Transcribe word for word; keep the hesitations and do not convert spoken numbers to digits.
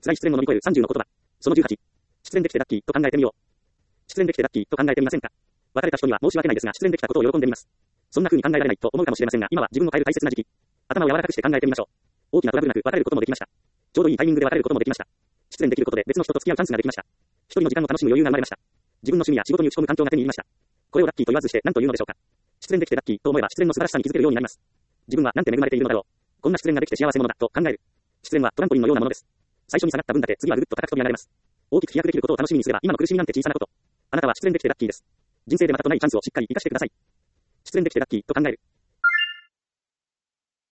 辛い失恋を乗り越えるさんじゅうの言葉。そのじゅうはち。失恋できてラッキーと考えてみよう。失恋できてラッキーと考えてみませんか。別れた人には申し訳ないですが、失恋できたことを喜んでみます。そんな風に考えられないと思うかもしれませんが、今は自分を変える大切な時期。頭を柔らかくして考えてみましょう。大きなトラブルなく別れることもできました。ちょうどいいタイミングで別れることもできました。失恋できることで別の人と付き合うチャンスができました。一人の時間を楽しむ余裕が生まれました。自分の趣味や仕事に打ち込む環境が手に入りました。これをラッキーと言わずして何と言うのでしょうか。失恋できてラッキーと思えば失恋の素晴らしさに気づけるようになります。自分はなんて恵まれているのだろう。こんな失恋ができて幸せ者だと考える。失恋はトランポリンのようなものです。最初に下がった分だけ次はぐっと高く飛び上がれます。大きく飛躍できることを楽しみにすれば今の苦しみなんて小さなこと。あなたは失恋できてラッキーです。人生でまたとないチャンスをしっかり生かしてください。失恋できてラッキーと考える。